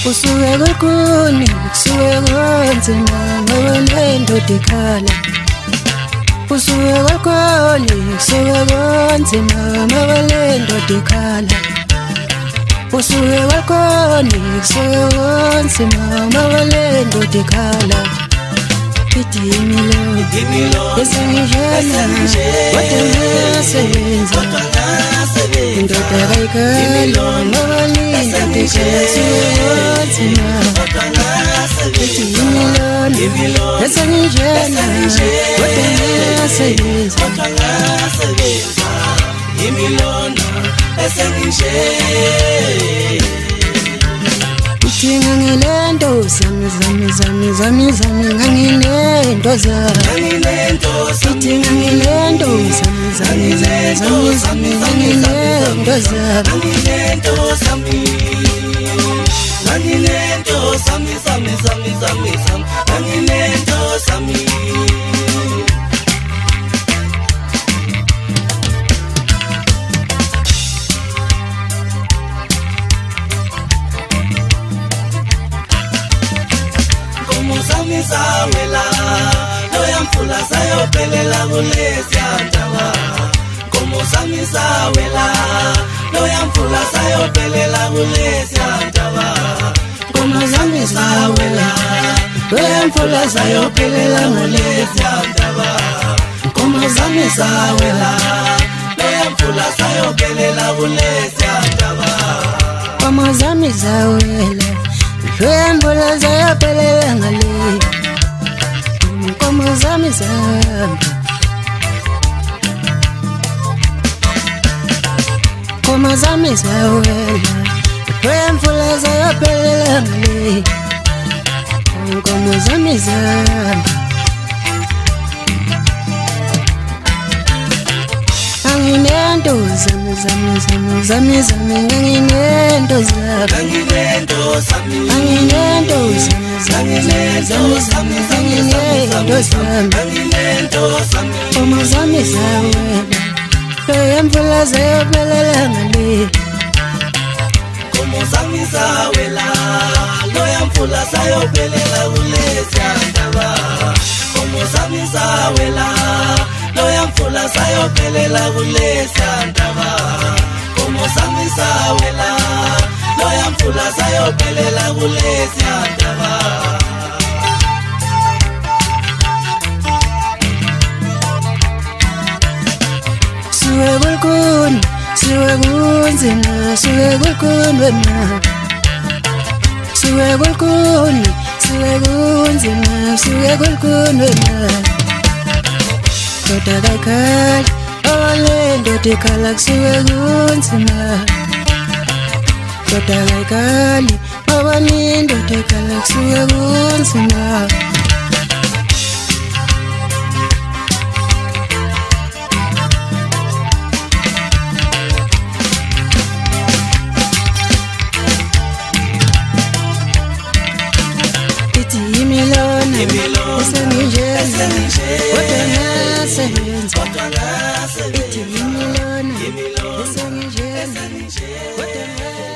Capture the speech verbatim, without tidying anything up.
Usuke kulkuni, kusuke kunzima ngoba lento dikhala. Usuke kulkuni, kusuke kunzima ngoba lento dikhala. Usuke kulkuni, kusuke kunzima ngoba lento dikhala. Idimilo, esengijena, kodwa ngasebenza. Indoda kayikhala ngoba lento dikhala. Idimilo, esengijena, kodwa ngasebenza. Utinga ngilento zami zami zami zami zami ngangilento zami Utinga ngilento zami zami zami zami zami ngangilento zami Ngangilento zami zami zami zami zami ngangilento zami Sawela loya mfula sayophelela kulesiyandaba Komo sami sawela loya mfula sayophelela kulesiyandaba Komo sami sawela loya mfula sayophelela kulesiyandaba Komo sami sawela loya mfula sayophelela kulesiyandaba Komo sami sawela loya mfula sayophelela ngale Komo zami zami Komo zami zawela Loya mfula sayophelela ngale Komo zami zami Nganginento zami zami zami zami zami nganginento zami Nganginento zami Nganginento zami zami zami zami nganginento zami Nganginento zami Komo zami zawela Loya mfula sayophelela ngale Komo zami zawela Loya mfula sayophelela kulesiyandaba Komo zami zawela Loya mfula sayophelela kulesiyandaba Komo zami zawela Loya mfula sayophelela kulesiyandaba Suwe kulkuni, suwe kunzima, suwe kulkuni wema Suwe kulkuni, suwe kunzima, suwe kulkuni wema Ndoda kayikhala, ngoba lento dikhala kusuke kunzima Ndoda kayikhala, ngoba lento dikhala kusuke kunzima Esengijena, kodwa ngasebenza. Idimilona, esengijena, kodwa ngasebenza.